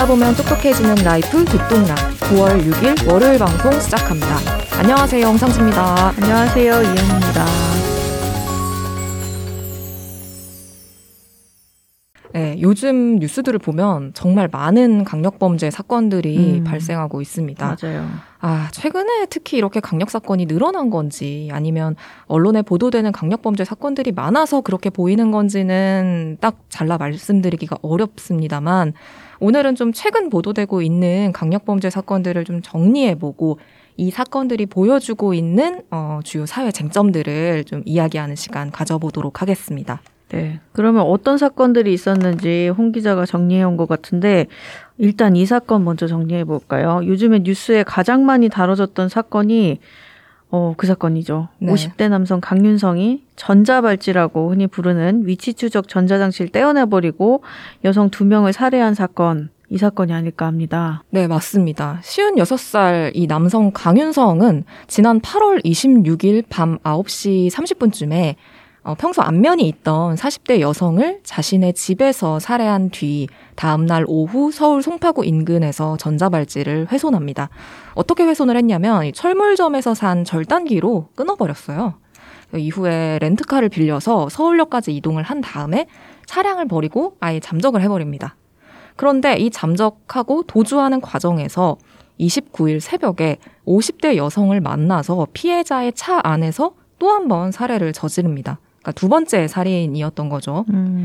듣다 보면 똑똑해지는 라이프 듣동락 9월 6일 월요일 방송 시작합니다. 안녕하세요. 홍상수입니다. 안녕하세요. 이은입니다. 네, 요즘 뉴스들을 보면 정말 많은 강력범죄 사건들이 발생하고 있습니다. 맞아요. 최근에 특히 이렇게 강력 사건이 늘어난 건지 아니면 언론에 보도되는 강력범죄 사건들이 많아서 그렇게 보이는 건지는 딱 잘라 말씀드리기가 어렵습니다만 오늘은 좀 최근 보도되고 있는 강력범죄 사건들을 좀 정리해보고 이 사건들이 보여주고 있는 주요 사회 쟁점들을 좀 이야기하는 시간 가져보도록 하겠습니다. 네. 그러면 어떤 사건들이 있었는지 홍 기자가 정리해온 것 같은데 일단 이 사건 먼저 정리해볼까요? 요즘에 뉴스에 가장 많이 다뤄졌던 사건이 그 사건이죠. 네. 50대 남성 강윤성이 전자발찌라고 흔히 부르는 위치 추적 전자장치를 떼어내버리고 여성 2명을 살해한 사건. 이 사건이 아닐까 합니다. 네, 맞습니다. 56살 이 남성 강윤성은 지난 8월 26일 밤 9시 30분쯤에 평소 안면이 있던 40대 여성을 자신의 집에서 살해한 뒤 다음날 오후 서울 송파구 인근에서 전자발찌를 훼손합니다. 어떻게 훼손을 했냐면 철물점에서 산 절단기로 끊어버렸어요. 이후에 렌트카를 빌려서 서울역까지 이동을 한 다음에 차량을 버리고 아예 잠적을 해버립니다. 그런데 이 잠적하고 도주하는 과정에서 29일 새벽에 50대 여성을 만나서 피해자의 차 안에서 또 한 번 살해를 저지릅니다. 그러니까 두 번째 살인이었던 거죠.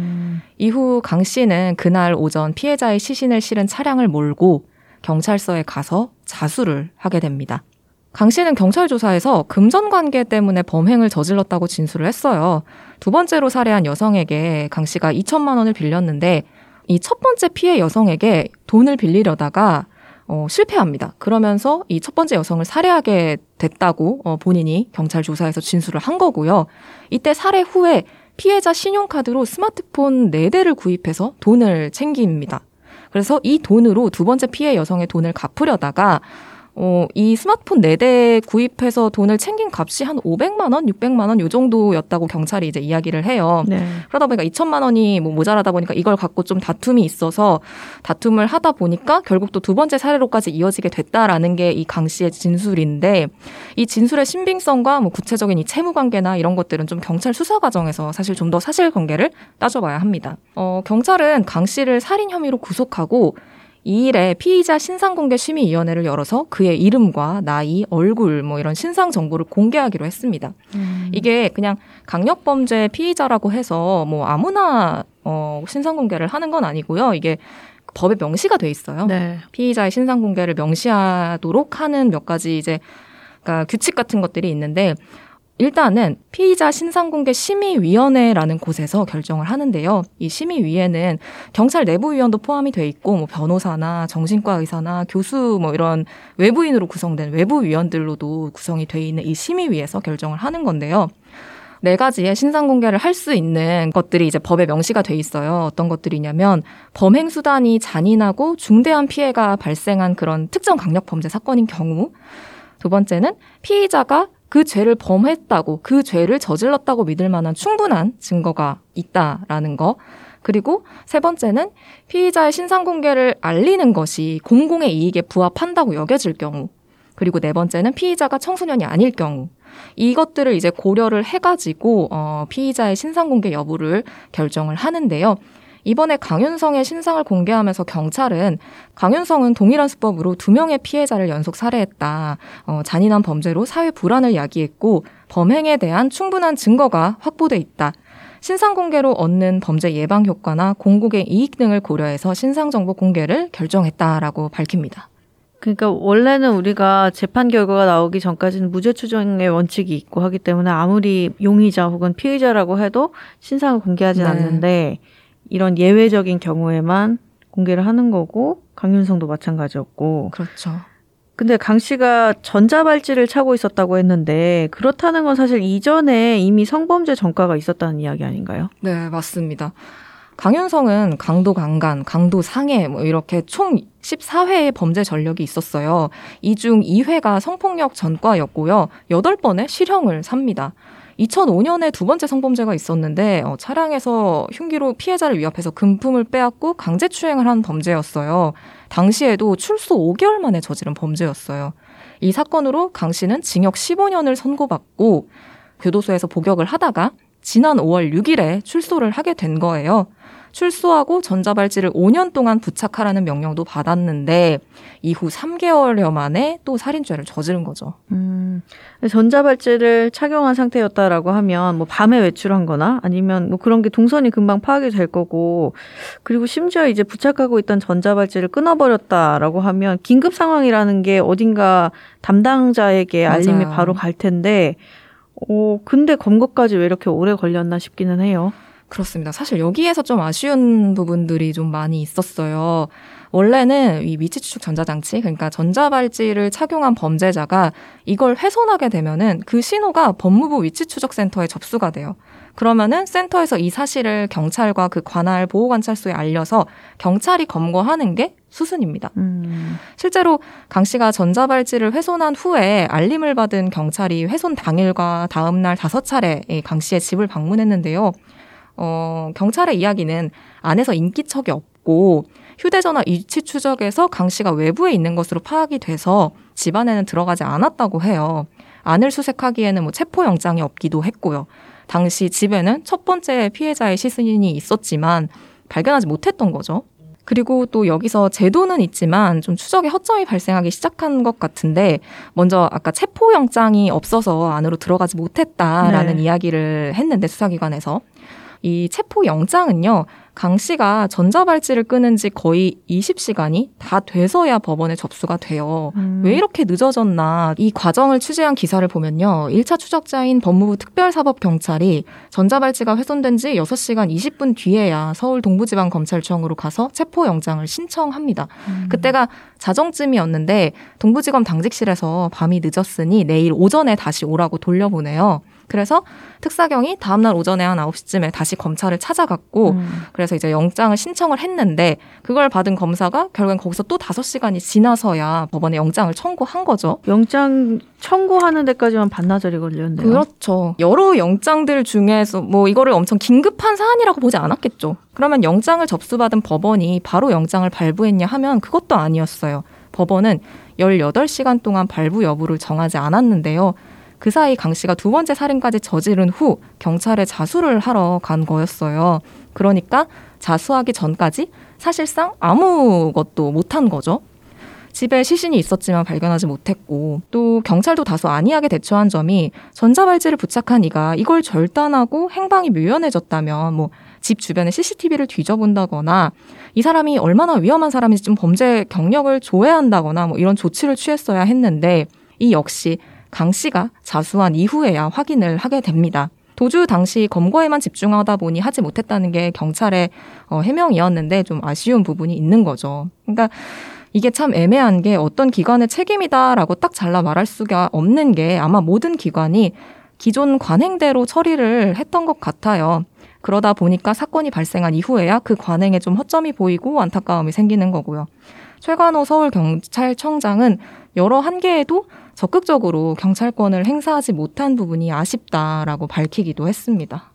이후 강 씨는 그날 오전 피해자의 시신을 실은 차량을 몰고 경찰서에 가서 자수를 하게 됩니다. 강 씨는 경찰 조사에서 금전 관계 때문에 범행을 저질렀다고 진술을 했어요. 두 번째로 살해한 여성에게 강 씨가 2천만 원을 빌렸는데 이 첫 번째 피해 여성에게 돈을 빌리려다가 실패합니다. 그러면서 이 첫 번째 여성을 살해하게 됐다고 본인이 경찰 조사에서 진술을 한 거고요. 이때 살해 후에 피해자 신용카드로 스마트폰 4대를 구입해서 돈을 챙깁니다. 그래서 이 돈으로 두 번째 피해 여성의 돈을 갚으려다가 이 스마트폰 4대 구입해서 돈을 챙긴 값이 한 500만 원, 600만 원 요 정도였다고 경찰이 이제 이야기를 해요. 네. 그러다 보니까 2천만 원이 모자라다 보니까 이걸 갖고 좀 다툼이 있어서 다툼을 하다 보니까 결국 또 두 번째 살해로까지 이어지게 됐다라는 게 이 강 씨의 진술인데 이 진술의 신빙성과 구체적인 이 채무 관계나 이런 것들은 좀 경찰 수사 과정에서 사실 좀 더 사실관계를 따져봐야 합니다. 경찰은 강 씨를 살인 혐의로 구속하고 이 일에 피의자 신상공개심의위원회를 열어서 그의 이름과 나이, 얼굴 이런 신상 정보를 공개하기로 했습니다. 이게 그냥 강력범죄 피의자라고 해서 아무나 신상공개를 하는 건 아니고요. 이게 법에 명시가 돼 있어요. 네. 피의자의 신상공개를 명시하도록 하는 몇 가지 그러니까 규칙 같은 것들이 있는데 일단은 피의자 신상공개 심의위원회라는 곳에서 결정을 하는데요. 이 심의위에는 경찰 내부위원도 포함이 돼 있고 변호사나 정신과 의사나 교수 이런 외부인으로 구성된 외부위원들로도 구성이 돼 있는 이 심의위에서 결정을 하는 건데요. 4가지의 신상공개를 할 수 있는 것들이 이제 법에 명시가 돼 있어요. 어떤 것들이냐면 범행 수단이 잔인하고 중대한 피해가 발생한 그런 특정 강력범죄 사건인 경우, 두 번째는 피의자가 그 죄를 범했다고, 그 죄를 저질렀다고 믿을 만한 충분한 증거가 있다라는 거. 그리고 세 번째는 피의자의 신상공개를 알리는 것이 공공의 이익에 부합한다고 여겨질 경우. 그리고 네 번째는 피의자가 청소년이 아닐 경우. 이것들을 이제 고려를 해가지고 피의자의 신상공개 여부를 결정을 하는데요. 이번에 강윤성의 신상을 공개하면서 경찰은 강윤성은 동일한 수법으로 2명의 피해자를 연속 살해했다. 잔인한 범죄로 사회 불안을 야기했고 범행에 대한 충분한 증거가 확보돼 있다. 신상공개로 얻는 범죄 예방 효과나 공공의 이익 등을 고려해서 신상정보 공개를 결정했다라고 밝힙니다. 그러니까 원래는 우리가 재판 결과가 나오기 전까지는 무죄 추정의 원칙이 있고 하기 때문에 아무리 용의자 혹은 피의자라고 해도 신상을 공개하진 않는데 이런 예외적인 경우에만 공개를 하는 거고 강윤성도 마찬가지였고. 그렇죠. 근데 강 씨가 전자발찌를 차고 있었다고 했는데 그렇다는 건 사실 이전에 이미 성범죄 전과가 있었다는 이야기 아닌가요? 네, 맞습니다. 강윤성은 강도 강간, 강도 상해 뭐 이렇게 총 14회의 범죄 전력이 있었어요. 이 중 2회가 성폭력 전과였고요. 8번의 실형을 삽니다. 2005년에 두 번째 성범죄가 있었는데 차량에서 흉기로 피해자를 위협해서 금품을 빼앗고 강제추행을 한 범죄였어요. 당시에도 출소 5개월 만에 저지른 범죄였어요. 이 사건으로 강 씨는 징역 15년을 선고받고 교도소에서 복역을 하다가 지난 5월 6일에 출소를 하게 된 거예요. 출소하고 전자발찌를 5년 동안 부착하라는 명령도 받았는데 이후 3개월여 만에 또 살인죄를 저지른 거죠. 전자발찌를 착용한 상태였다라고 하면 뭐 밤에 외출한 거나 아니면 뭐 그런 게 동선이 금방 파악이 될 거고, 그리고 심지어 이제 부착하고 있던 전자발찌를 끊어버렸다라고 하면 긴급 상황이라는 게 어딘가 담당자에게 알림이 맞아요. 바로 갈 텐데 근데 검거까지 왜 이렇게 오래 걸렸나 싶기는 해요. 그렇습니다. 사실 여기에서 좀 아쉬운 부분들이 좀 많이 있었어요. 원래는 이 위치 추적 전자장치, 그러니까 전자발찌를 착용한 범죄자가 이걸 훼손하게 되면은 그 신호가 법무부 위치추적센터에 접수가 돼요. 그러면은 센터에서 이 사실을 경찰과 그 관할 보호관찰소에 알려서 경찰이 검거하는 게 수순입니다. 실제로 강 씨가 전자발찌를 훼손한 후에 알림을 받은 경찰이 훼손 당일과 다음 날 5차례 강 씨의 집을 방문했는데요. 경찰의 이야기는 안에서 인기척이 없고 휴대전화 위치 추적에서 강 씨가 외부에 있는 것으로 파악이 돼서 집 안에는 들어가지 않았다고 해요. 안을 수색하기에는 뭐 체포영장이 없기도 했고요. 당시 집에는 첫 번째 피해자의 시신이 있었지만 발견하지 못했던 거죠. 그리고 또 여기서 제도는 있지만 좀 추적에 허점이 발생하기 시작한 것 같은데, 먼저 아까 체포영장이 없어서 안으로 들어가지 못했다라는 이야기를 했는데 수사기관에서 이 체포영장은요, 강 씨가 전자발찌를 끄는 지 거의 20시간이 다 돼서야 법원에 접수가 돼요. 왜 이렇게 늦어졌나. 이 과정을 취재한 기사를 보면요, 1차 추적자인 법무부 특별사법경찰이 전자발찌가 훼손된 지 6시간 20분 뒤에야 서울 동부지방검찰청으로 가서 체포영장을 신청합니다. 그때가 자정쯤이었는데 동부지검 당직실에서 밤이 늦었으니 내일 오전에 다시 오라고 돌려보내요. 그래서 특사경이 다음날 오전에 한 9시쯤에 다시 검찰을 찾아갔고 그래서 이제 영장을 신청을 했는데 그걸 받은 검사가 결국엔 거기서 또 5시간이 지나서야 법원에 영장을 청구한 거죠. 영장 청구하는 데까지만 반나절이 걸렸네요. 그렇죠. 여러 영장들 중에서 뭐 이거를 엄청 긴급한 사안이라고 보지 않았겠죠. 그러면 영장을 접수받은 법원이 바로 영장을 발부했냐 하면 그것도 아니었어요. 법원은 18시간 동안 발부 여부를 정하지 않았는데요. 그 사이 강 씨가 두 번째 살인까지 저지른 후 경찰에 자수를 하러 간 거였어요. 그러니까 자수하기 전까지 사실상 아무것도 못한 거죠. 집에 시신이 있었지만 발견하지 못했고, 또 경찰도 다소 안이하게 대처한 점이 전자발찌를 부착한 이가 이걸 절단하고 행방이 묘연해졌다면 뭐 집 주변에 CCTV를 뒤져본다거나 이 사람이 얼마나 위험한 사람인지 좀 범죄 경력을 조회한다거나 뭐 이런 조치를 취했어야 했는데 이 역시 강 씨가 자수한 이후에야 확인을 하게 됩니다. 도주 당시 검거에만 집중하다 보니 하지 못했다는 게 경찰의 해명이었는데 좀 아쉬운 부분이 있는 거죠. 그러니까 이게 참 애매한 게 어떤 기관의 책임이다라고 딱 잘라 말할 수가 없는 게 아마 모든 기관이 기존 관행대로 처리를 했던 것 같아요. 그러다 보니까 사건이 발생한 이후에야 그 관행에 좀 허점이 보이고 안타까움이 생기는 거고요. 최관호 서울경찰청장은 여러 한계에도 적극적으로 경찰권을 행사하지 못한 부분이 아쉽다라고 밝히기도 했습니다.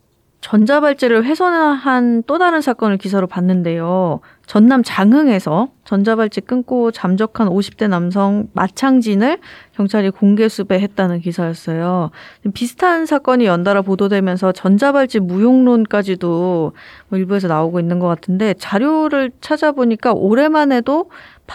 전자발찌를 훼손한 또 다른 사건을 기사로 봤는데요. 전남 장흥에서 전자발찌 끊고 잠적한 50대 남성 마창진을 경찰이 공개 수배했다는 기사였어요. 비슷한 사건이 연달아 보도되면서 전자발찌 무용론까지도 일부에서 나오고 있는 것 같은데, 자료를 찾아보니까 올해만 해도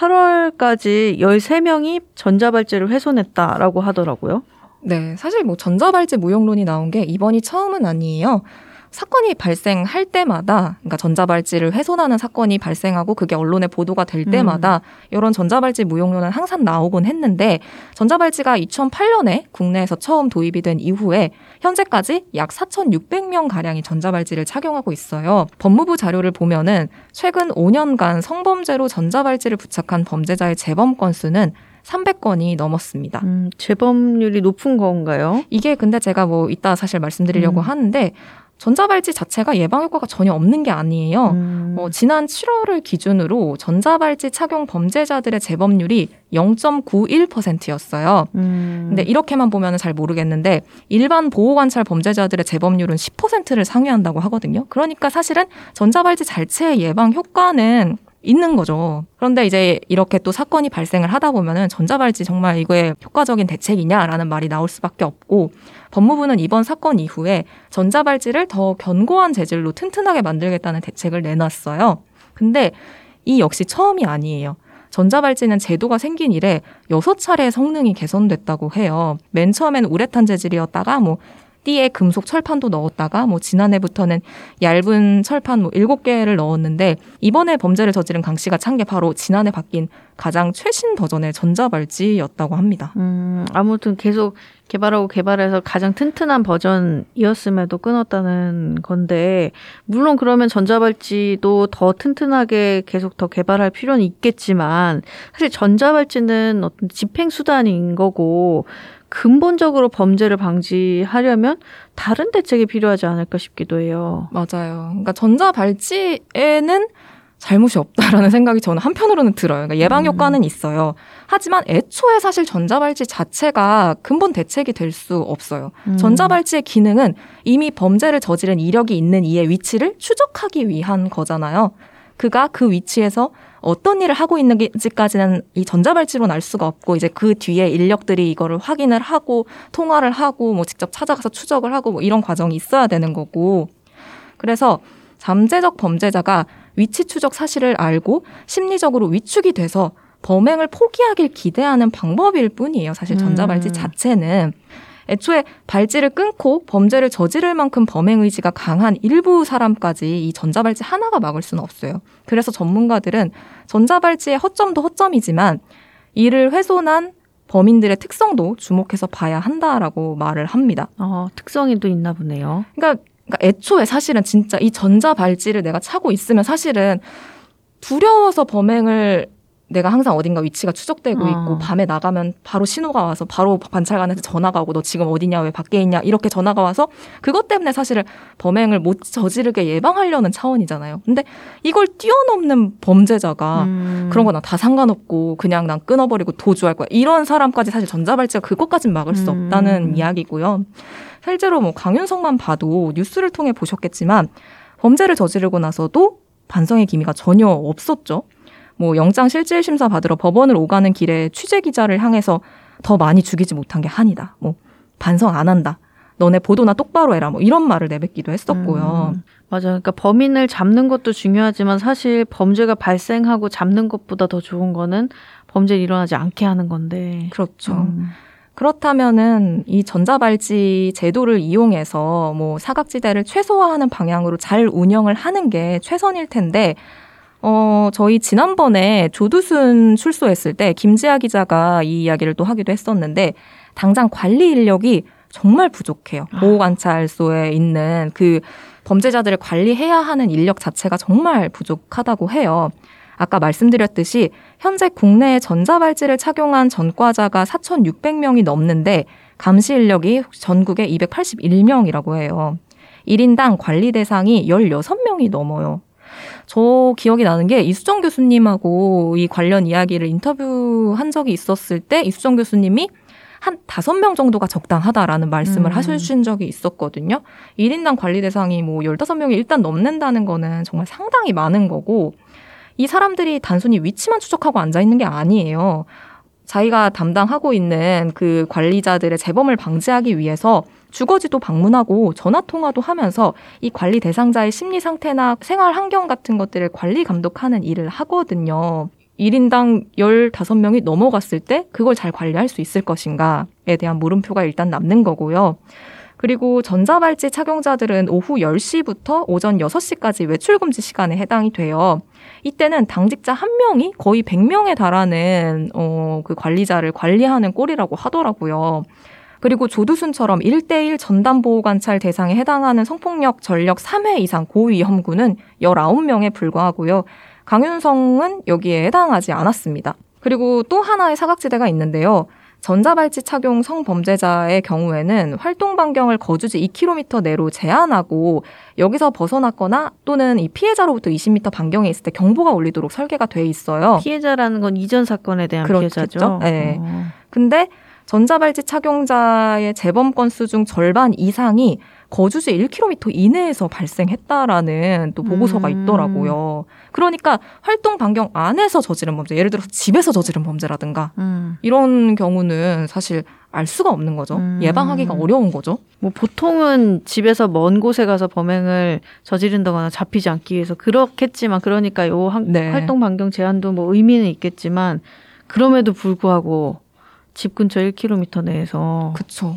8월까지 13명이 전자발찌를 훼손했다라고 하더라고요. 네, 사실 뭐 전자발찌 무용론이 나온 게 이번이 처음은 아니에요. 사건이 발생할 때마다, 그러니까 전자발찌를 훼손하는 사건이 발생하고 그게 언론에 보도가 될 때마다 이런 전자발찌 무용론은 항상 나오곤 했는데, 전자발찌가 2008년에 국내에서 처음 도입이 된 이후에 현재까지 약 4,600명 가량이 전자발찌를 착용하고 있어요. 법무부 자료를 보면은 최근 5년간 성범죄로 전자발찌를 부착한 범죄자의 재범 건수는 300건이 넘었습니다. 재범률이 높은 건가요? 이게 근데 제가 뭐 이따 사실 말씀드리려고 하는데, 전자발찌 자체가 예방 효과가 전혀 없는 게 아니에요. 지난 7월을 기준으로 전자발찌 착용 범죄자들의 재범률이 0.91%였어요. 근데 이렇게만 보면 잘 모르겠는데 일반 보호관찰 범죄자들의 재범률은 10%를 상회한다고 하거든요. 그러니까 사실은 전자발찌 자체의 예방 효과는 있는 거죠. 그런데 이제 이렇게 또 사건이 발생을 하다 보면은 전자발찌 정말 이거에 효과적인 대책이냐라는 말이 나올 수밖에 없고, 법무부는 이번 사건 이후에 전자발찌를 더 견고한 재질로 튼튼하게 만들겠다는 대책을 내놨어요. 근데 이 역시 처음이 아니에요. 전자발찌는 제도가 생긴 이래 6차례 성능이 개선됐다고 해요. 맨 처음에는 우레탄 재질이었다가 띠에 금속 철판도 넣었다가 지난해부터는 얇은 철판 7개를 넣었는데, 이번에 범죄를 저지른 강 씨가 찬 게 바로 지난해 바뀐 가장 최신 버전의 전자발찌였다고 합니다. 아무튼 계속 개발해서 가장 튼튼한 버전이었음에도 끊었다는 건데, 물론 그러면 전자발찌도 더 튼튼하게 계속 더 개발할 필요는 있겠지만, 사실 전자발찌는 어떤 집행수단인 거고 근본적으로 범죄를 방지하려면 다른 대책이 필요하지 않을까 싶기도 해요. 맞아요. 그러니까 전자발찌에는 잘못이 없다라는 생각이 저는 한편으로는 들어요. 그러니까 예방 효과는 있어요. 하지만 애초에 사실 전자발찌 자체가 근본 대책이 될 수 없어요. 전자발찌의 기능은 이미 범죄를 저지른 이력이 있는 이의 위치를 추적하기 위한 거잖아요. 그가 그 위치에서 어떤 일을 하고 있는지까지는 이 전자발찌로는 알 수가 없고, 이제 그 뒤에 인력들이 이거를 확인을 하고 통화를 하고 직접 찾아가서 추적을 하고 이런 과정이 있어야 되는 거고, 그래서 잠재적 범죄자가 위치 추적 사실을 알고 심리적으로 위축이 돼서 범행을 포기하길 기대하는 방법일 뿐이에요. 사실 전자발찌 자체는. 애초에 발찌를 끊고 범죄를 저지를 만큼 범행 의지가 강한 일부 사람까지 이 전자발찌 하나가 막을 수는 없어요. 그래서 전문가들은 전자발찌의 허점도 허점이지만 이를 훼손한 범인들의 특성도 주목해서 봐야 한다라고 말을 합니다. 특성이 또 있나 보네요. 그러니까 애초에 사실은 진짜 이 전자발찌를 내가 차고 있으면 사실은 두려워서 범행을, 내가 항상 어딘가 위치가 추적되고 있고 밤에 나가면 바로 신호가 와서 바로 관찰관한테 전화가 오고 너 지금 어디냐, 왜 밖에 있냐 이렇게 전화가 와서 그것 때문에 사실은 범행을 못 저지르게 예방하려는 차원이잖아요. 근데 이걸 뛰어넘는 범죄자가 그런 거 나 다 상관없고 그냥 난 끊어버리고 도주할 거야, 이런 사람까지 사실 전자발찌가 그것까진 막을 수 없다는 이야기고요. 실제로 강윤성만 봐도 뉴스를 통해 보셨겠지만 범죄를 저지르고 나서도 반성의 기미가 전혀 없었죠. 영장실질심사 받으러 법원을 오가는 길에 취재기자를 향해서 더 많이 죽이지 못한 게 한이다. 반성 안 한다. 너네 보도나 똑바로 해라. 이런 말을 내뱉기도 했었고요. 맞아. 그러니까 범인을 잡는 것도 중요하지만 사실 범죄가 발생하고 잡는 것보다 더 좋은 거는 범죄를 일어나지 않게 하는 건데. 그렇죠. 그렇다면은 이 전자발찌 제도를 이용해서 사각지대를 최소화하는 방향으로 잘 운영을 하는 게 최선일 텐데, 저희 지난번에 조두순 출소했을 때 김지아 기자가 이 이야기를 또 하기도 했었는데, 당장 관리 인력이 정말 부족해요. 보호관찰소에 있는 그 범죄자들을 관리해야 하는 인력 자체가 정말 부족하다고 해요. 아까 말씀드렸듯이 현재 국내에 전자발찌를 착용한 전과자가 4,600명이 넘는데 감시 인력이 전국에 281명이라고 해요. 1인당 관리 대상이 16명이 넘어요. 저 기억이 나는 게 이수정 교수님하고 이 관련 이야기를 인터뷰한 적이 있었을 때 이수정 교수님이 한 5명 정도가 적당하다라는 말씀을 하신 적이 있었거든요. 1인당 관리 대상이 15명이 일단 넘는다는 거는 정말 상당히 많은 거고, 이 사람들이 단순히 위치만 추적하고 앉아있는 게 아니에요. 자기가 담당하고 있는 그 관리자들의 재범을 방지하기 위해서 주거지도 방문하고 전화통화도 하면서 이 관리 대상자의 심리 상태나 생활 환경 같은 것들을 관리 감독하는 일을 하거든요. 1인당 15명이 넘어갔을 때 그걸 잘 관리할 수 있을 것인가에 대한 물음표가 일단 남는 거고요. 그리고 전자발찌 착용자들은 오후 10시부터 오전 6시까지 외출금지 시간에 해당이 돼요. 이때는 당직자 1명이 거의 100명에 달하는 그 관리자를 관리하는 꼴이라고 하더라고요. 그리고 조두순처럼 1대1 전담보호관찰 대상에 해당하는 성폭력 전력 3회 이상 고위험군은 19명에 불과하고요. 강윤성은 여기에 해당하지 않았습니다. 그리고 또 하나의 사각지대가 있는데요. 전자발찌 착용 성범죄자의 경우에는 활동 반경을 거주지 2km 내로 제한하고 여기서 벗어났거나 또는 이 피해자로부터 20m 반경에 있을 때 경보가 울리도록 설계가 돼 있어요. 피해자라는 건 이전 사건에 대한 그렇겠죠? 피해자죠. 네. 근데 전자발찌 착용자의 재범 건수 중 절반 이상이 거주지 1km 이내에서 발생했다라는 또 보고서가 있더라고요. 그러니까 활동 반경 안에서 저지른 범죄, 예를 들어서 집에서 저지른 범죄라든가 이런 경우는 사실 알 수가 없는 거죠. 예방하기가 어려운 거죠. 뭐 보통은 집에서 먼 곳에 가서 범행을 저지른다거나 잡히지 않기 위해서 그렇겠지만, 그러니까 요 활동 반경 제한도 뭐 의미는 있겠지만 그럼에도 불구하고 집 근처 1km 내에서. 그렇죠.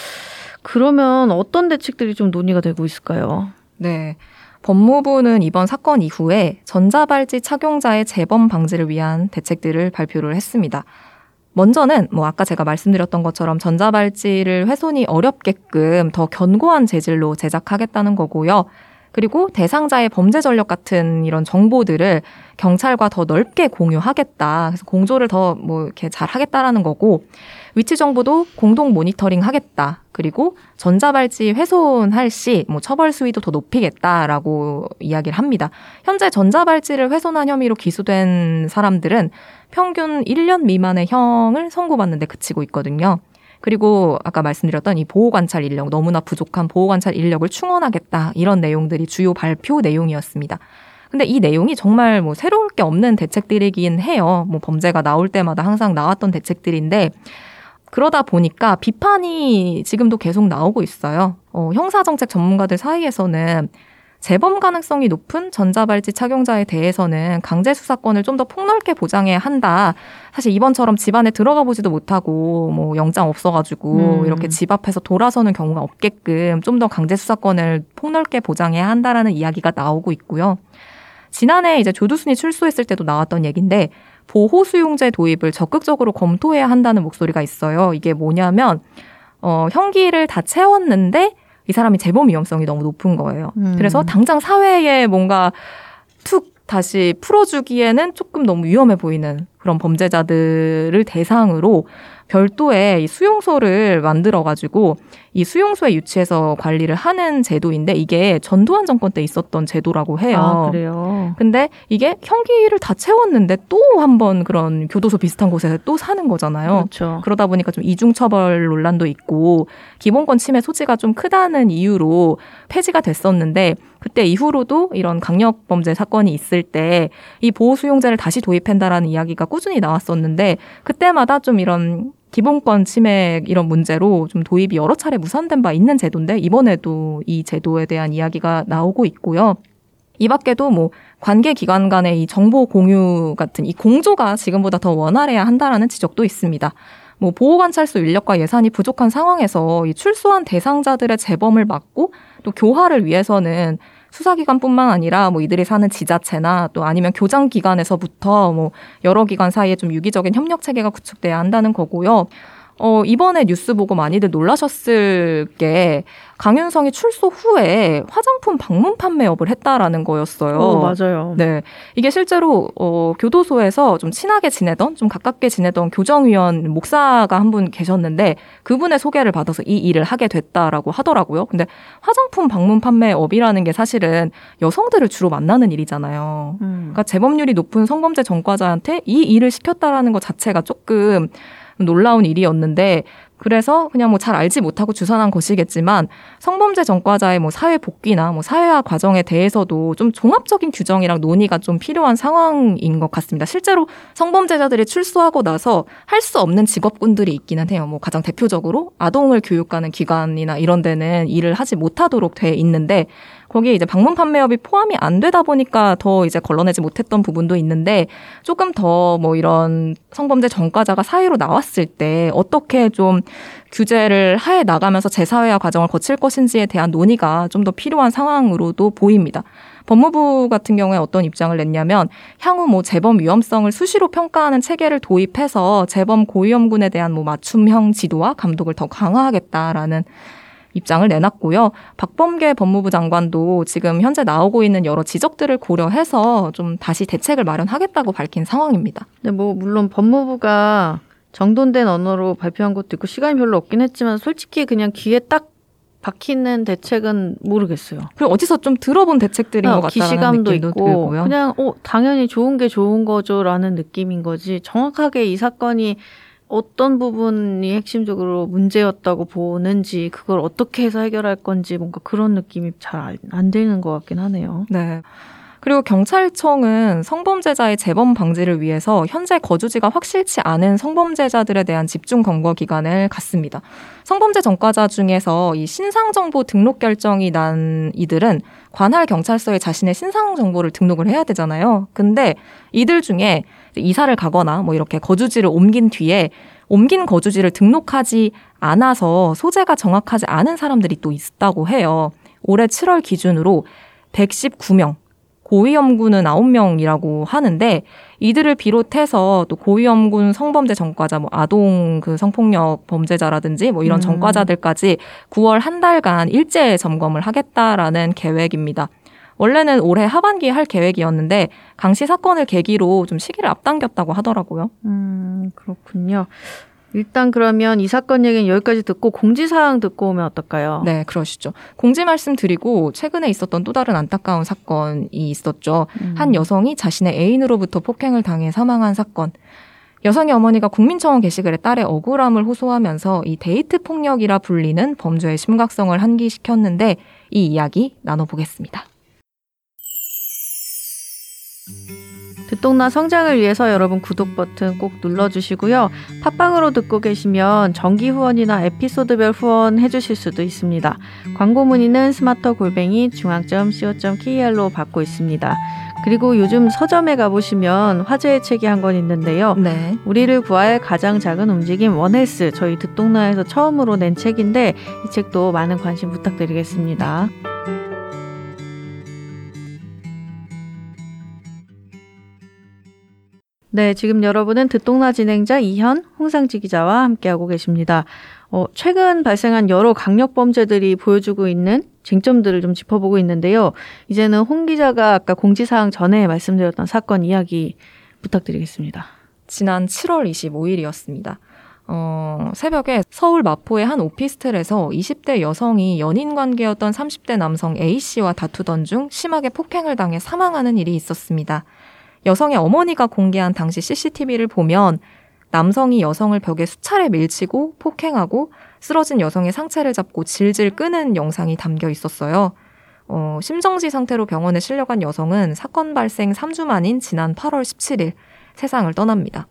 그러면 어떤 대책들이 좀 논의가 되고 있을까요? 네. 법무부는 이번 사건 이후에 전자발찌 착용자의 재범 방지를 위한 대책들을 발표를 했습니다. 먼저는 뭐 아까 제가 말씀드렸던 것처럼 전자발찌를 훼손이 어렵게끔 더 견고한 재질로 제작하겠다는 거고요. 그리고 대상자의 범죄 전력 같은 이런 정보들을 경찰과 더 넓게 공유하겠다. 그래서 공조를 더 뭐 이렇게 잘 하겠다라는 거고, 위치 정보도 공동 모니터링 하겠다. 그리고 전자발찌 훼손할 시 뭐 처벌 수위도 더 높이겠다라고 이야기를 합니다. 현재 전자발찌를 훼손한 혐의로 기소된 사람들은 평균 1년 미만의 형을 선고받는 데 그치고 있거든요. 그리고 아까 말씀드렸던 이 보호관찰 인력, 너무나 부족한 보호관찰 인력을 충원하겠다. 이런 내용들이 주요 발표 내용이었습니다. 근데 이 내용이 정말 뭐 새로울 게 없는 대책들이긴 해요. 뭐 범죄가 나올 때마다 항상 나왔던 대책들인데, 그러다 보니까 비판이 지금도 계속 나오고 있어요. 형사정책 전문가들 사이에서는 재범 가능성이 높은 전자발찌 착용자에 대해서는 강제 수사권을 좀 더 폭넓게 보장해야 한다. 사실 이번처럼 집 안에 들어가 보지도 못하고 뭐 영장 없어가지고 이렇게 집 앞에서 돌아서는 경우가 없게끔 좀 더 강제 수사권을 폭넓게 보장해야 한다라는 이야기가 나오고 있고요. 지난해 이제 조두순이 출소했을 때도 나왔던 얘기인데, 보호 수용제 도입을 적극적으로 검토해야 한다는 목소리가 있어요. 이게 뭐냐면 형기를 다 채웠는데 이 사람이 재범 위험성이 너무 높은 거예요. 그래서 당장 사회에 뭔가 툭 다시 풀어주기에는 조금 너무 위험해 보이는 그런 범죄자들을 대상으로 별도의 이 수용소를 만들어가지고 이 수용소에 유치해서 관리를 하는 제도인데, 이게 전두환 정권 때 있었던 제도라고 해요. 아, 그래요? 근데 이게 형기를 다 채웠는데 또 한 번 그런 교도소 비슷한 곳에서 또 사는 거잖아요. 그렇죠. 그러다 보니까 좀 이중처벌 논란도 있고 기본권 침해 소지가 좀 크다는 이유로 폐지가 됐었는데, 그때 이후로도 이런 강력범죄 사건이 있을 때 이 보호수용제를 다시 도입한다라는 이야기가 꾸준히 나왔었는데, 그때마다 좀 이런 기본권 침해 이런 문제로 좀 도입이 여러 차례 무산된 바 있는 제도인데, 이번에도 이 제도에 대한 이야기가 나오고 있고요. 이 밖에도 뭐 관계기관 간의 이 정보 공유 같은 이 공조가 지금보다 더 원활해야 한다라는 지적도 있습니다. 뭐 보호관찰소 인력과 예산이 부족한 상황에서 이 출소한 대상자들의 재범을 막고 또 교화를 위해서는 수사기관뿐만 아니라 뭐 이들이 사는 지자체나 또 아니면 교장기관에서부터 뭐 여러 기관 사이에 좀 유기적인 협력 체계가 구축돼야 한다는 거고요. 이번에 뉴스 보고 많이들 놀라셨을 게 강윤성이 출소 후에 화장품 방문 판매업을 했다라는 거였어요. 맞아요. 네. 이게 실제로 교도소에서 좀 친하게 지내던, 좀 가깝게 지내던 교정위원 목사가 한 분 계셨는데, 그분의 소개를 받아서 이 일을 하게 됐다라고 하더라고요. 근데 화장품 방문 판매업이라는 게 사실은 여성들을 주로 만나는 일이잖아요. 그러니까 재범률이 높은 성범죄 전과자한테 이 일을 시켰다라는 것 자체가 조금 놀라운 일이었는데, 그래서 그냥 뭐 잘 알지 못하고 주선한 것이겠지만 성범죄 전과자의 뭐 사회 복귀나 뭐 사회화 과정에 대해서도 좀 종합적인 규정이랑 논의가 좀 필요한 상황인 것 같습니다. 실제로 성범죄자들이 출소하고 나서 할 수 없는 직업군들이 있기는 해요. 뭐 가장 대표적으로 아동을 교육하는 기관이나 이런 데는 일을 하지 못하도록 돼 있는데, 거기에 이제 방문 판매업이 포함이 안 되다 보니까 더 이제 걸러내지 못했던 부분도 있는데, 조금 더 뭐 이런 성범죄 전과자가 사회로 나왔을 때 어떻게 좀 규제를 해 나가면서 재사회화 과정을 거칠 것인지에 대한 논의가 좀 더 필요한 상황으로도 보입니다. 법무부 같은 경우에 어떤 입장을 냈냐면, 향후 뭐 재범 위험성을 수시로 평가하는 체계를 도입해서 재범 고위험군에 대한 뭐 맞춤형 지도와 감독을 더 강화하겠다라는 입장을 내놨고요. 박범계 법무부 장관도 지금 현재 나오고 있는 여러 지적들을 고려해서 좀 다시 대책을 마련하겠다고 밝힌 상황입니다. 네, 뭐 물론 법무부가 정돈된 언어로 발표한 것도 있고 시간이 별로 없긴 했지만 솔직히 그냥 귀에 딱 박히는 대책은 모르겠어요. 그리고 어디서 좀 들어본 대책들인 것 같다는 기시감도 느낌도 있고 들고요. 그냥 당연히 좋은 게 좋은 거죠라는 느낌인 거지 정확하게 이 사건이 어떤 부분이 핵심적으로 문제였다고 보는지 그걸 어떻게 해서 해결할 건지 뭔가 그런 느낌이 잘 안 되는 것 같긴 하네요. 네. 그리고 경찰청은 성범죄자의 재범 방지를 위해서 현재 거주지가 확실치 않은 성범죄자들에 대한 집중 검거 기간을 갖습니다. 성범죄 전과자 중에서 이 신상정보 등록 결정이 난 이들은 관할 경찰서에 자신의 신상정보를 등록을 해야 되잖아요. 근데 이들 중에 이사를 가거나 뭐 이렇게 거주지를 옮긴 뒤에 옮긴 거주지를 등록하지 않아서 소재가 정확하지 않은 사람들이 또 있다고 해요. 올해 7월 기준으로 119명, 고위험군은 9명이라고 하는데 이들을 비롯해서 또 고위험군 성범죄 전과자, 뭐 아동 그 성폭력 범죄자라든지 뭐 이런 전과자들까지 9월 한 달간 일제 점검을 하겠다라는 계획입니다. 원래는 올해 하반기에 할 계획이었는데 강씨 사건을 계기로 좀 시기를 앞당겼다고 하더라고요. 그렇군요. 일단 그러면 이 사건 얘기는 여기까지 듣고 공지사항 듣고 오면 어떨까요? 네, 그러시죠. 공지 말씀드리고 최근에 있었던 또 다른 안타까운 사건이 있었죠. 한 여성이 자신의 애인으로부터 폭행을 당해 사망한 사건. 여성의 어머니가 국민청원 게시글에 딸의 억울함을 호소하면서 이 데이트 폭력이라 불리는 범죄의 심각성을 한기시켰는데 이 이야기 나눠보겠습니다. 듣동나 성장을 위해서 여러분 구독 버튼 꼭 눌러주시고요. 팟빵으로 듣고 계시면 정기 후원이나 에피소드별 후원 해주실 수도 있습니다. 광고 문의는 smarter@중앙.co.kr로 받고 있습니다. 그리고 요즘 서점에 가보시면 화제의 책이 한 권 있는데요. 네. 우리를 구할 가장 작은 움직임 원헬스 저희 듣동나에서 처음으로 낸 책인데 이 책도 많은 관심 부탁드리겠습니다. 네, 지금 여러분은 듣동나 진행자 이현, 홍상지 기자와 함께하고 계십니다. 최근 발생한 여러 강력범죄들이 보여주고 있는 쟁점들을 좀 짚어보고 있는데요. 이제는 홍 기자가 아까 공지사항 전에 말씀드렸던 사건 이야기 부탁드리겠습니다. 지난 7월 25일이었습니다. 새벽에 서울 마포의 한 오피스텔에서 20대 여성이 연인 관계였던 30대 남성 A씨와 다투던 중 심하게 폭행을 당해 사망하는 일이 있었습니다. 여성의 어머니가 공개한 당시 CCTV를 보면 남성이 여성을 벽에 수차례 밀치고 폭행하고 쓰러진 여성의 상체를 잡고 질질 끄는 영상이 담겨 있었어요. 심정지 상태로 병원에 실려간 여성은 사건 발생 3주 만인 지난 8월 17일 세상을 떠납니다.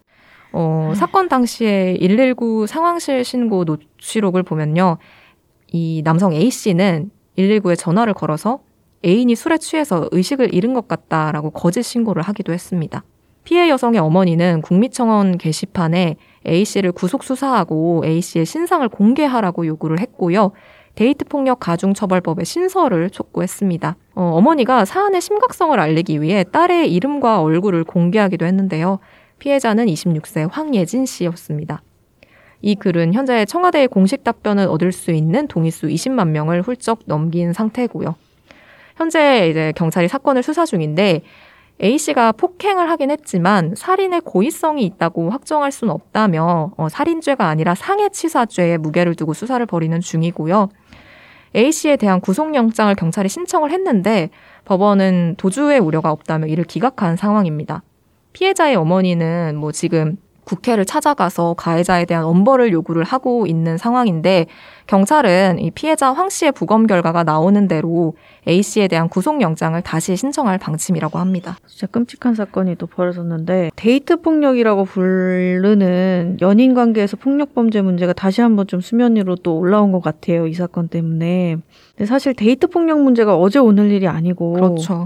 사건 당시에 119 상황실 신고 녹취록을 보면요. 이 남성 A씨는 119에 전화를 걸어서 애인이 술에 취해서 의식을 잃은 것 같다라고 거짓 신고를 하기도 했습니다. 피해 여성의 어머니는 국민청원 게시판에 A씨를 구속 수사하고 A씨의 신상을 공개하라고 요구를 했고요. 데이트폭력 가중처벌법의 신설을 촉구했습니다. 어머니가 사안의 심각성을 알리기 위해 딸의 이름과 얼굴을 공개하기도 했는데요. 피해자는 26세 황예진 씨였습니다. 이 글은 현재 청와대의 공식 답변을 얻을 수 있는 동의수 20만 명을 훌쩍 넘긴 상태고요. 현재 이제 경찰이 사건을 수사 중인데 A씨가 폭행을 하긴 했지만 살인의 고의성이 있다고 확정할 수는 없다며 살인죄가 아니라 상해치사죄에 무게를 두고 수사를 벌이는 중이고요. A씨에 대한 구속영장을 경찰이 신청을 했는데 법원은 도주의 우려가 없다며 이를 기각한 상황입니다. 피해자의 어머니는 지금 국회를 찾아가서 가해자에 대한 엄벌을 요구를 하고 있는 상황인데 경찰은 이 피해자 황 씨의 부검 결과가 나오는 대로 A씨에 대한 구속영장을 다시 신청할 방침이라고 합니다. 진짜 끔찍한 사건이 또 벌어졌는데 데이트 폭력이라고 부르는 연인 관계에서 폭력 범죄 문제가 다시 한번 좀 수면 위로 또 올라온 것 같아요. 이 사건 때문에. 근데 사실 데이트 폭력 문제가 어제 오늘 일이 아니고 그렇죠.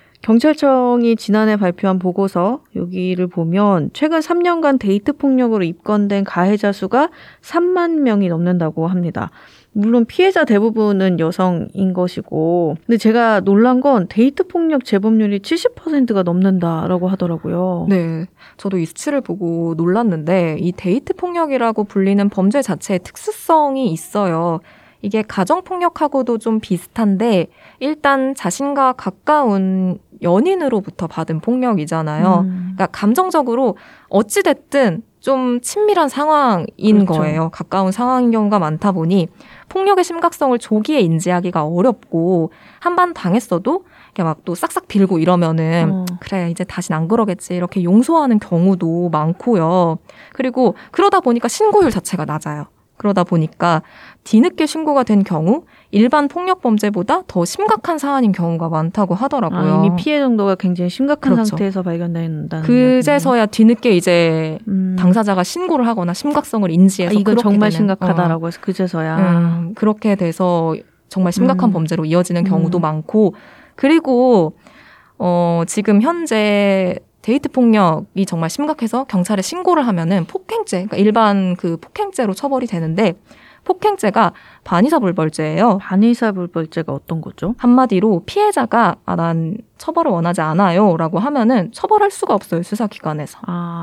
경찰청이 지난해 발표한 보고서 여기를 보면 최근 3년간 데이트 폭력으로 입건된 가해자 수가 3만 명이 넘는다고 합니다. 물론 피해자 대부분은 여성인 것이고 근데 제가 놀란 건 데이트 폭력 재범률이 70%가 넘는다라고 하더라고요. 네, 저도 이 수치를 보고 놀랐는데 이 데이트 폭력이라고 불리는 범죄 자체의 특수성이 있어요. 이게 가정폭력하고도 좀 비슷한데 일단 자신과 가까운 연인으로부터 받은 폭력이잖아요. 그러니까 감정적으로 어찌됐든 좀 친밀한 상황인 그렇죠. 거예요. 가까운 상황인 경우가 많다 보니 폭력의 심각성을 조기에 인지하기가 어렵고 한 번 당했어도 이렇게 막 또 싹싹 빌고 이러면은 그래 이제 다신 안 그러겠지 이렇게 용서하는 경우도 많고요. 그리고 그러다 보니까 신고율 자체가 낮아요. 그러다 보니까 뒤늦게 신고가 된 경우 일반 폭력 범죄보다 더 심각한 사안인 경우가 많다고 하더라고요. 이미 피해 정도가 굉장히 심각한 그렇죠. 상태에서 발견된다는 그제서야 뒤늦게 이제 당사자가 신고를 하거나 심각성을 인지해서 이건 정말 되는, 심각하다라고 해서 그제서야 그렇게 돼서 정말 심각한 범죄로 이어지는 경우도 많고 그리고 지금 현재 데이트 폭력이 정말 심각해서 경찰에 신고를 하면은 폭행죄, 그러니까 일반 그 폭행죄로 처벌이 되는데 폭행죄가 반의사불벌죄예요. 반의사불벌죄가 어떤 거죠? 한마디로 피해자가 난 처벌을 원하지 않아요라고 하면은 처벌할 수가 없어요, 수사기관에서.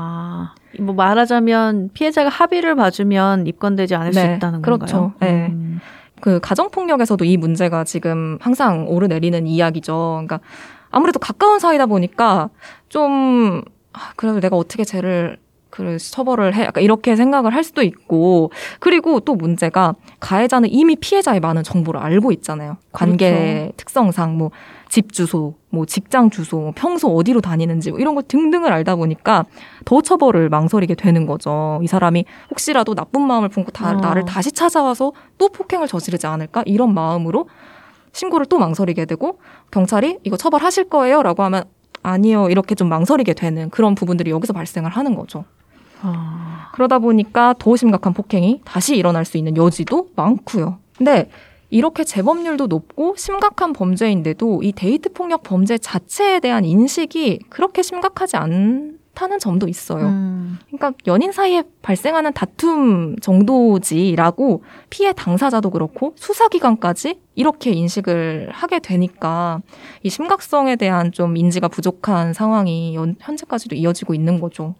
뭐 말하자면 피해자가 합의를 봐주면 입건되지 않을 수 있다는 그렇죠. 건가요? 네. 그 가정폭력에서도 이 문제가 지금 항상 오르내리는 이야기죠. 그러니까 아무래도 가까운 사이다 보니까 좀 그래도 내가 어떻게 쟤를 처벌을 해? 약간 이렇게 생각을 할 수도 있고 그리고 또 문제가 가해자는 이미 피해자의 많은 정보를 알고 있잖아요. 관계 그렇죠. 특성상 뭐 집 주소, 뭐 직장 주소, 뭐 평소 어디로 다니는지 뭐 이런 거 등등을 알다 보니까 더 처벌을 망설이게 되는 거죠. 이 사람이 혹시라도 나쁜 마음을 품고 나를 다시 찾아와서 또 폭행을 저지르지 않을까? 이런 마음으로 신고를 또 망설이게 되고 경찰이 이거 처벌하실 거예요? 라고 하면 아니요. 이렇게 좀 망설이게 되는 그런 부분들이 여기서 발생을 하는 거죠. 그러다 보니까 더 심각한 폭행이 다시 일어날 수 있는 여지도 많고요. 근데 이렇게 재범률도 높고 심각한 범죄인데도 이 데이트 폭력 범죄 자체에 대한 인식이 그렇게 심각하지 않다는 점도 있어요. 그러니까 연인 사이에 발생하는 다툼 정도지라고 피해 당사자도 그렇고 수사기관까지 이렇게 인식을 하게 되니까 이 심각성에 대한 좀 인지가 부족한 상황이 현재까지도 이어지고 있는 거죠.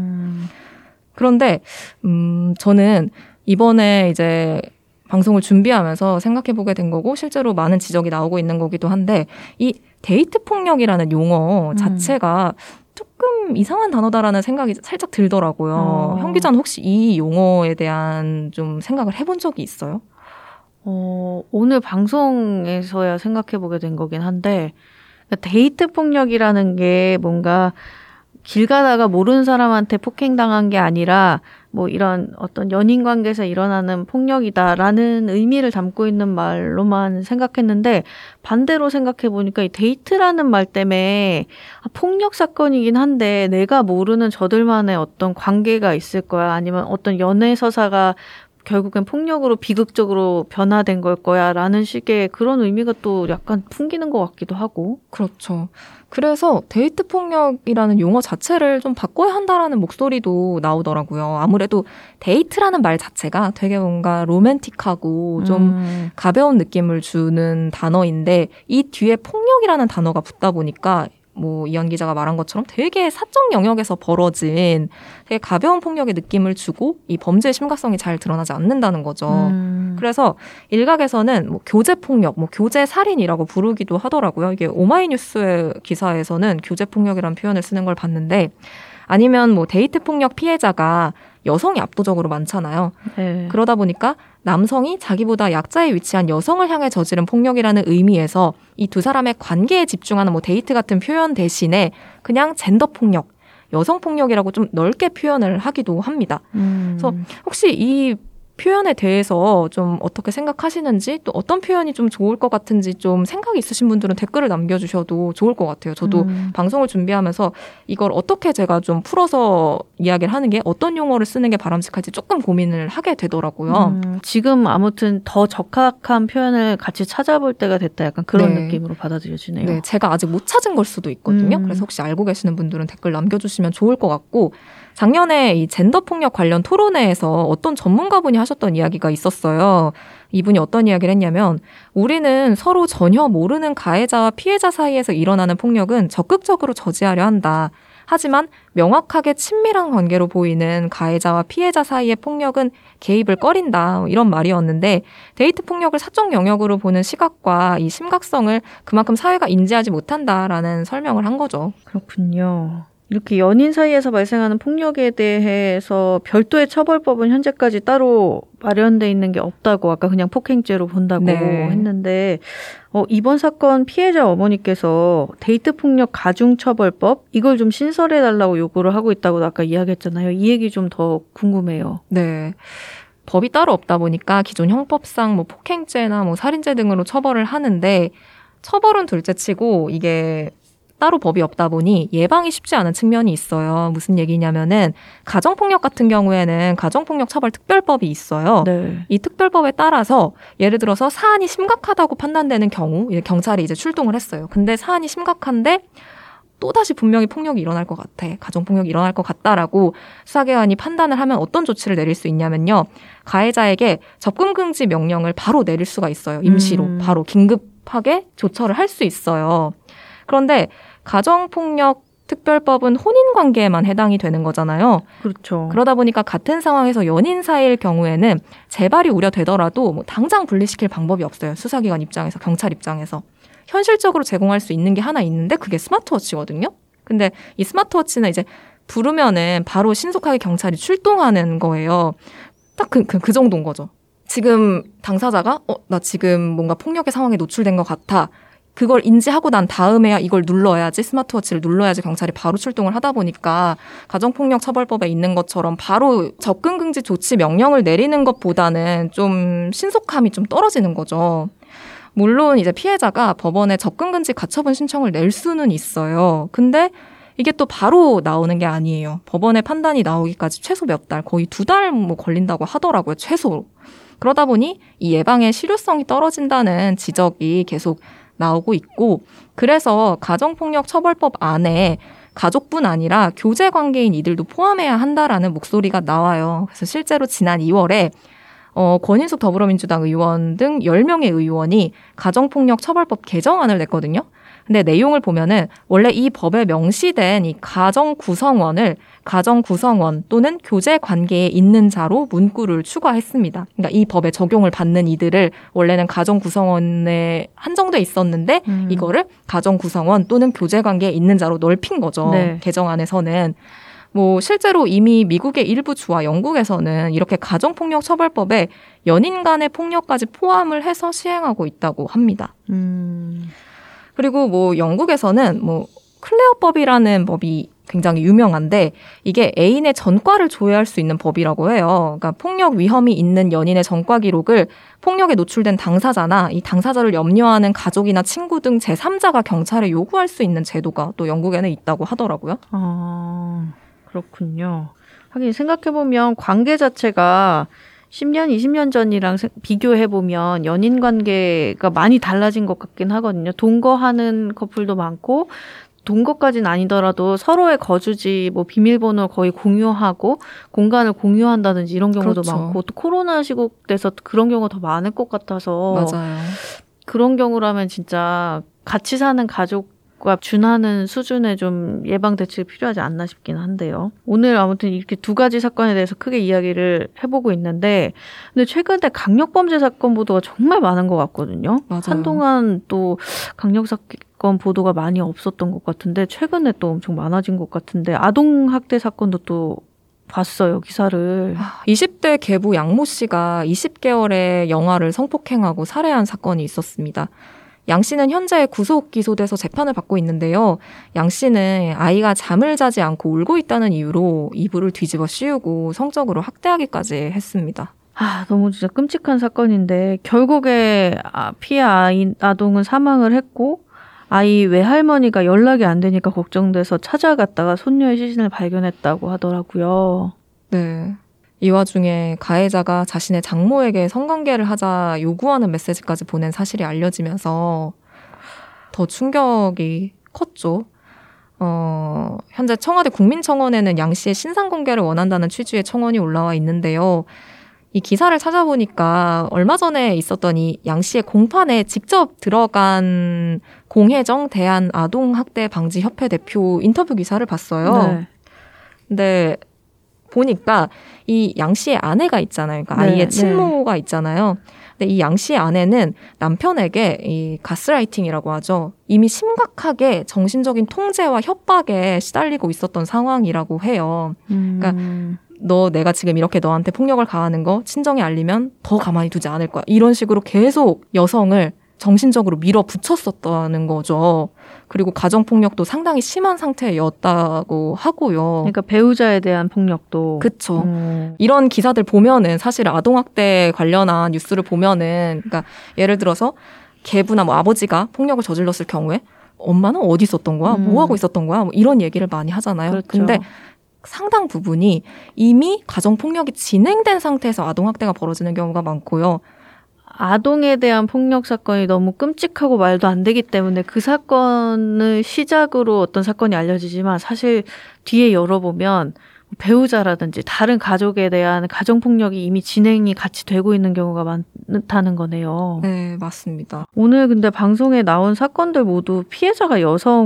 그런데 저는 이번에 이제 방송을 준비하면서 생각해보게 된 거고 실제로 많은 지적이 나오고 있는 거기도 한데 이 데이트 폭력이라는 용어 자체가 조금 이상한 단어다라는 생각이 살짝 들더라고요. 현 기자는 혹시 이 용어에 대한 좀 생각을 해본 적이 있어요? 오늘 방송에서야 생각해보게 된 거긴 한데 데이트 폭력이라는 게 뭔가 길 가다가 모르는 사람한테 폭행당한 게 아니라 뭐 이런 어떤 연인 관계에서 일어나는 폭력이다라는 의미를 담고 있는 말로만 생각했는데 반대로 생각해 보니까 이 데이트라는 말 때문에 폭력 사건이긴 한데 내가 모르는 저들만의 어떤 관계가 있을 거야 아니면 어떤 연애 서사가 결국엔 폭력으로 비극적으로 변화된 걸 거야 라는 식의 그런 의미가 또 약간 풍기는 것 같기도 하고. 그렇죠. 그래서 데이트 폭력이라는 용어 자체를 좀 바꿔야 한다라는 목소리도 나오더라고요. 아무래도 데이트라는 말 자체가 되게 뭔가 로맨틱하고 좀 가벼운 느낌을 주는 단어인데 이 뒤에 폭력이라는 단어가 붙다 보니까 뭐 이현 기자가 말한 것처럼 되게 사적 영역에서 벌어진 되게 가벼운 폭력의 느낌을 주고 이 범죄의 심각성이 잘 드러나지 않는다는 거죠. 그래서 일각에서는 뭐 교제 폭력, 뭐 교제 살인이라고 부르기도 하더라고요. 이게 오마이뉴스의 기사에서는 교제 폭력이라는 표현을 쓰는 걸 봤는데 아니면 뭐 데이트 폭력 피해자가 여성이 압도적으로 많잖아요. 네. 그러다 보니까 남성이 자기보다 약자에 위치한 여성을 향해 저지른 폭력이라는 의미에서 이 두 사람의 관계에 집중하는 뭐 데이트 같은 표현 대신에 그냥 젠더 폭력, 여성 폭력이라고 좀 넓게 표현을 하기도 합니다. 그래서 혹시 이 표현에 대해서 좀 어떻게 생각하시는지 또 어떤 표현이 좀 좋을 것 같은지 좀 생각이 있으신 분들은 댓글을 남겨주셔도 좋을 것 같아요. 저도 방송을 준비하면서 이걸 어떻게 제가 좀 풀어서 이야기를 하는 게 어떤 용어를 쓰는 게 바람직할지 조금 고민을 하게 되더라고요. 지금 아무튼 더 적합한 표현을 같이 찾아볼 때가 됐다. 약간 그런 느낌으로 받아들여지네요. 네, 제가 아직 못 찾은 걸 수도 있거든요. 그래서 혹시 알고 계시는 분들은 댓글 남겨주시면 좋을 것 같고 작년에 이 젠더 폭력 관련 토론회에서 어떤 전문가분이 하셨던 이야기가 있었어요. 이분이 어떤 이야기를 했냐면 우리는 서로 전혀 모르는 가해자와 피해자 사이에서 일어나는 폭력은 적극적으로 저지하려 한다. 하지만 명확하게 친밀한 관계로 보이는 가해자와 피해자 사이의 폭력은 개입을 꺼린다. 이런 말이었는데 데이트 폭력을 사적 영역으로 보는 시각과 이 심각성을 그만큼 사회가 인지하지 못한다라는 설명을 한 거죠. 그렇군요. 이렇게 연인 사이에서 발생하는 폭력에 대해서 별도의 처벌법은 현재까지 따로 마련돼 있는 게 없다고 아까 그냥 폭행죄로 본다고 했는데 이번 사건 피해자 어머니께서 데이트 폭력 가중처벌법 이걸 좀 신설해달라고 요구를 하고 있다고 아까 이야기했잖아요. 이 얘기 좀 더 궁금해요. 네. 법이 따로 없다 보니까 기존 형법상 뭐 폭행죄나 뭐 살인죄 등으로 처벌을 하는데 처벌은 둘째치고 이게 따로 법이 없다 보니 예방이 쉽지 않은 측면이 있어요. 무슨 얘기냐면은 가정폭력 같은 경우에는 가정폭력 처벌 특별법이 있어요. 네. 이 특별법에 따라서 예를 들어서 사안이 심각하다고 판단되는 경우 경찰이 이제 출동을 했어요. 근데 사안이 심각한데 또다시 분명히 폭력이 일어날 것 같아. 가정폭력이 일어날 것 같다라고 수사기관이 판단을 하면 어떤 조치를 내릴 수 있냐면요. 가해자에게 접근금지 명령을 바로 내릴 수가 있어요. 임시로. 바로 긴급하게 조처를 할 수 있어요. 그런데 가정폭력 특별법은 혼인관계에만 해당이 되는 거잖아요. 그렇죠. 그러다 보니까 같은 상황에서 연인 사이일 경우에는 재발이 우려되더라도 뭐 당장 분리시킬 방법이 없어요. 수사기관 입장에서, 경찰 입장에서. 현실적으로 제공할 수 있는 게 하나 있는데 그게 스마트워치거든요. 근데 이 스마트워치는 이제 부르면은 바로 신속하게 경찰이 출동하는 거예요. 딱 그 정도인 거죠. 지금 당사자가 나 지금 뭔가 폭력의 상황에 노출된 것 같아. 그걸 인지하고 난 다음에야 이걸 눌러야지 스마트워치를 눌러야지 경찰이 바로 출동을 하다 보니까 가정폭력 처벌법에 있는 것처럼 바로 접근금지 조치 명령을 내리는 것보다는 좀 신속함이 좀 떨어지는 거죠. 물론 이제 피해자가 법원에 접근금지 가처분 신청을 낼 수는 있어요. 근데 이게 또 바로 나오는 게 아니에요. 법원의 판단이 나오기까지 최소 몇 달, 거의 2달 뭐 걸린다고 하더라고요. 최소로. 그러다 보니 이 예방의 실효성이 떨어진다는 지적이 계속 나오고 있고 그래서 가정폭력 처벌법 안에 가족뿐 아니라 교제 관계인 이들도 포함해야 한다라는 목소리가 나와요. 그래서 실제로 지난 2월에 권인숙 더불어민주당 의원 등 10명의 의원이 가정폭력 처벌법 개정안을 냈거든요. 근데 내용을 보면은 원래 이 법에 명시된 이 가정 구성원을 가정 구성원 또는 교제 관계에 있는 자로 문구를 추가했습니다. 그러니까 이 법에 적용을 받는 이들을 원래는 가정 구성원에 한정돼 있었는데 이거를 가정 구성원 또는 교제 관계에 있는 자로 넓힌 거죠. 네. 개정안에서는. 뭐 실제로 이미 미국의 일부 주와 영국에서는 이렇게 가정폭력 처벌법에 연인 간의 폭력까지 포함을 해서 시행하고 있다고 합니다. 그리고 뭐 영국에서는 뭐 클레어법이라는 법이 굉장히 유명한데 이게 애인의 전과를 조회할 수 있는 법이라고 해요. 그러니까 폭력 위험이 있는 연인의 전과 기록을 폭력에 노출된 당사자나 이 당사자를 염려하는 가족이나 친구 등 제3자가 경찰에 요구할 수 있는 제도가 또 영국에는 있다고 하더라고요. 그렇군요. 하긴 생각해보면 관계 자체가 10년, 20년 전이랑 비교해보면 연인 관계가 많이 달라진 것 같긴 하거든요. 동거하는 커플도 많고 동거까지는 아니더라도 서로의 거주지, 뭐 비밀번호 거의 공유하고 공간을 공유한다든지 이런 경우도 그렇죠. 많고 또 코로나 시국돼서 그런 경우가 더 많을 것 같아서 맞아요. 그런 경우라면 진짜 같이 사는 가족과 준하는 수준의 좀 예방 대책이 필요하지 않나 싶긴 한데요. 오늘 아무튼 이렇게 두 가지 사건에 대해서 크게 이야기를 해보고 있는데 근데 최근에 강력범죄 사건 보도가 정말 많은 것 같거든요. 맞아요. 한동안 또 강력사건 보도가 많이 없었던 것 같은데 최근에 또 엄청 많아진 것 같은데 아동학대 사건도 또 봤어요, 기사를. 20대 계부 양모 씨가 20개월의 영아를 성폭행하고 살해한 사건이 있었습니다. 양 씨는 현재 구속 기소돼서 재판을 받고 있는데요. 양 씨는 아이가 잠을 자지 않고 울고 있다는 이유로 이불을 뒤집어 씌우고 성적으로 학대하기까지 했습니다. 너무 진짜 끔찍한 사건인데 결국에 피해 아동은 사망을 했고 아이 외할머니가 연락이 안 되니까 걱정돼서 찾아갔다가 손녀의 시신을 발견했다고 하더라고요. 네. 이 와중에 가해자가 자신의 장모에게 성관계를 하자 요구하는 메시지까지 보낸 사실이 알려지면서 더 충격이 컸죠. 현재 청와대 국민청원에는 양 씨의 신상공개를 원한다는 취지의 청원이 올라와 있는데요. 이 기사를 찾아보니까 얼마 전에 있었던 이 양 씨의 공판에 직접 들어간 공혜정 대한아동학대방지협회 대표 인터뷰 기사를 봤어요. 네. 근데 보니까 이 양 씨의 아내가 있잖아요. 그러니까 네, 아이의 친모가 있잖아요. 근데 이 양 씨의 아내는 남편에게 이 가스라이팅이라고 하죠. 이미 심각하게 정신적인 통제와 협박에 시달리고 있었던 상황이라고 해요. 그러니까 내가 지금 이렇게 너한테 폭력을 가하는 거 친정에 알리면 더 가만히 두지 않을 거야. 이런 식으로 계속 여성을 정신적으로 밀어붙였었다는 거죠. 그리고 가정폭력도 상당히 심한 상태였다고 하고요. 그러니까 배우자에 대한 폭력도. 그렇죠. 이런 기사들 보면은 사실 아동학대 관련한 뉴스를 보면은 그러니까 예를 들어서 계부나 뭐 아버지가 폭력을 저질렀을 경우에 엄마는 어디 있었던 거야? 뭐 하고 있었던 거야? 뭐 이런 얘기를 많이 하잖아요. 그렇죠. 근데 상당 부분이 이미 가정폭력이 진행된 상태에서 아동학대가 벌어지는 경우가 많고요. 아동에 대한 폭력 사건이 너무 끔찍하고 말도 안 되기 때문에 그 사건을 시작으로 어떤 사건이 알려지지만 사실 뒤에 열어보면 배우자라든지 다른 가족에 대한 가정폭력이 이미 진행이 같이 되고 있는 경우가 많다는 거네요. 네, 맞습니다. 오늘 근데 방송에 나온 사건들 모두 피해자가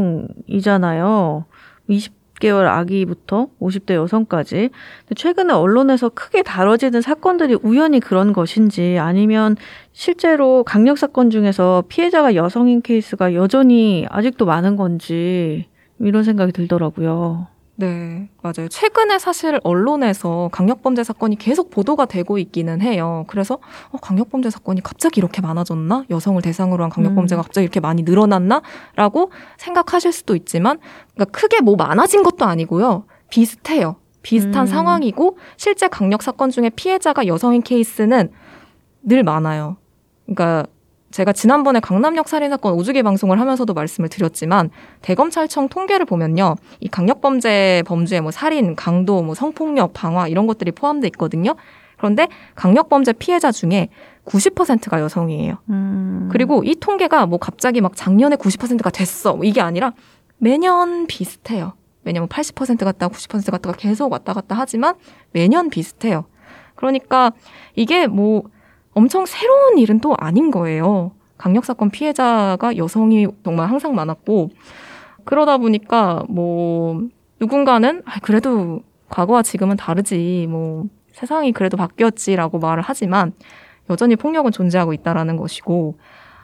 여성이잖아요. 20개월 아기부터 50대 여성까지. 최근에 언론에서 크게 다뤄지는 사건들이 우연히 그런 것인지 아니면 실제로 강력사건 중에서 피해자가 여성인 케이스가 여전히 아직도 많은 건지 이런 생각이 들더라고요. 네, 맞아요. 최근에 사실 언론에서 강력범죄 사건이 계속 보도가 되고 있기는 해요. 그래서 강력범죄 사건이 갑자기 이렇게 많아졌나? 여성을 대상으로 한 강력범죄가 갑자기 이렇게 많이 늘어났나? 라고 생각하실 수도 있지만 그러니까 크게 뭐 많아진 것도 아니고요. 비슷해요. 비슷한 상황이고 실제 강력 사건 중에 피해자가 여성인 케이스는 늘 많아요. 그러니까 제가 지난번에 강남역 살인사건 오주기 방송을 하면서도 말씀을 드렸지만 대검찰청 통계를 보면요. 이 강력범죄 범죄에 뭐 살인, 강도, 뭐 성폭력, 방화 이런 것들이 포함되어 있거든요. 그런데 강력범죄 피해자 중에 90%가 여성이에요. 그리고 이 통계가 뭐 갑자기 막 작년에 90%가 됐어. 이게 아니라 매년 비슷해요. 왜냐면 80% 갔다가 90% 갔다가 계속 왔다 갔다 하지만 매년 비슷해요. 그러니까 이게 뭐 엄청 새로운 일은 또 아닌 거예요. 강력사건 피해자가 여성이 정말 항상 많았고 그러다 보니까 뭐 누군가는 그래도 과거와 지금은 다르지 뭐 세상이 그래도 바뀌었지라고 말을 하지만 여전히 폭력은 존재하고 있다라는 것이고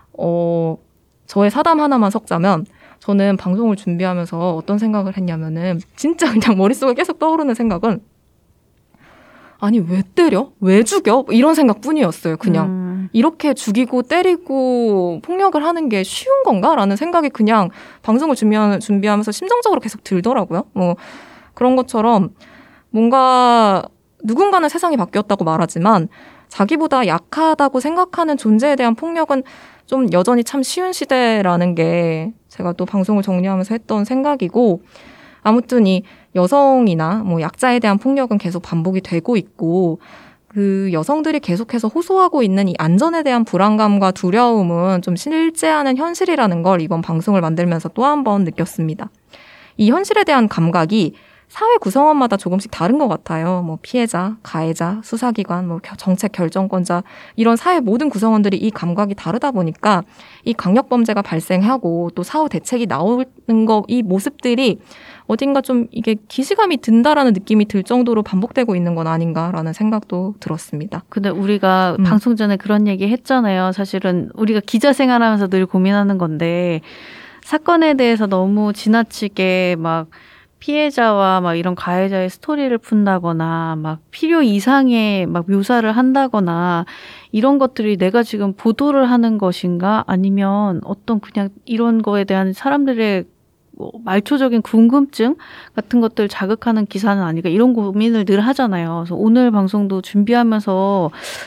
저의 사담 하나만 섞자면 저는 방송을 준비하면서 어떤 생각을 했냐면은 진짜 그냥 머릿속에 계속 떠오르는 생각은 아니 왜 때려? 왜 죽여? 이런 생각뿐이었어요. 그냥 이렇게 죽이고 때리고 폭력을 하는 게 쉬운 건가? 라는 생각이 그냥 방송을 준비하면서 심정적으로 계속 들더라고요. 뭐 그런 것처럼 뭔가 누군가는 세상이 바뀌었다고 말하지만 자기보다 약하다고 생각하는 존재에 대한 폭력은 좀 여전히 참 쉬운 시대라는 게 제가 또 방송을 정리하면서 했던 생각이고 아무튼 이 여성이나 뭐 약자에 대한 폭력은 계속 반복이 되고 있고 그 여성들이 계속해서 호소하고 있는 이 안전에 대한 불안감과 두려움은 좀 실제하는 현실이라는 걸 이번 방송을 만들면서 또 한 번 느꼈습니다. 이 현실에 대한 감각이 사회 구성원마다 조금씩 다른 것 같아요. 뭐 피해자, 가해자, 수사기관, 뭐 정책 결정권자 이런 사회 모든 구성원들이 이 감각이 다르다 보니까 이 강력범죄가 발생하고 또 사후 대책이 나오는 거 이 모습들이 어딘가 좀 이게 기시감이 든다라는 느낌이 들 정도로 반복되고 있는 건 아닌가라는 생각도 들었습니다. 근데 우리가 방송 전에 그런 얘기 했잖아요. 사실은 우리가 기자 생활하면서 늘 고민하는 건데 사건에 대해서 너무 지나치게 막 피해자와 막 이런 가해자의 스토리를 푼다거나 막 필요 이상의 막 묘사를 한다거나 이런 것들이 내가 지금 보도를 하는 것인가 아니면 어떤 그냥 이런 거에 대한 사람들의 뭐 말초적인 궁금증 같은 것들 자극하는 기사는 아닐까 이런 고민을 늘 하잖아요. 그래서 오늘 방송도 준비하면서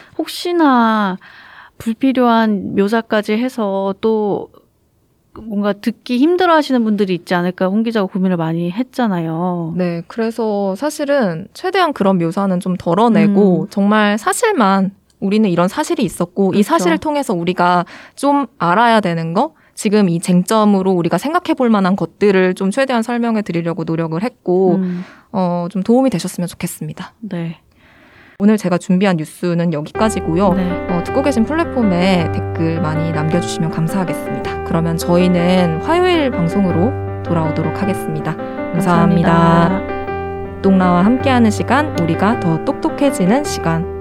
혹시나 불필요한 묘사까지 해서 또 뭔가 듣기 힘들어하시는 분들이 있지 않을까 홍 기자가 고민을 많이 했잖아요. 네, 그래서 사실은 최대한 그런 묘사는 좀 덜어내고 정말 사실만 우리는 이런 사실이 있었고 그렇죠. 이 사실을 통해서 우리가 좀 알아야 되는 거 지금 이 쟁점으로 우리가 생각해 볼 만한 것들을 좀 최대한 설명해 드리려고 노력을 했고 좀 도움이 되셨으면 좋겠습니다. 네. 오늘 제가 준비한 뉴스는 여기까지고요. 네. 듣고 계신 플랫폼에 댓글 많이 남겨주시면 감사하겠습니다. 그러면 저희는 화요일 방송으로 돌아오도록 하겠습니다. 감사합니다. 똑똑나와 함께하는 시간, 우리가 더 똑똑해지는 시간.